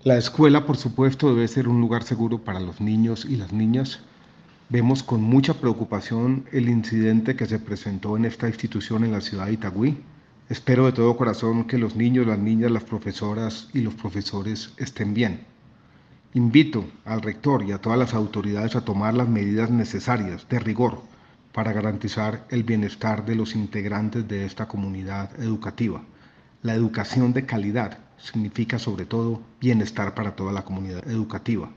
La escuela, por supuesto, debe ser un lugar seguro para los niños y las niñas. Vemos con mucha preocupación el incidente que se presentó en esta institución en la ciudad de Itagüí. Espero de todo corazón que los niños, las niñas, las profesoras y los profesores estén bien. Invito al rector y a todas las autoridades a tomar las medidas necesarias de rigor para garantizar el bienestar de los integrantes de esta comunidad educativa. La educación de calidad significa sobre todo bienestar para toda la comunidad educativa.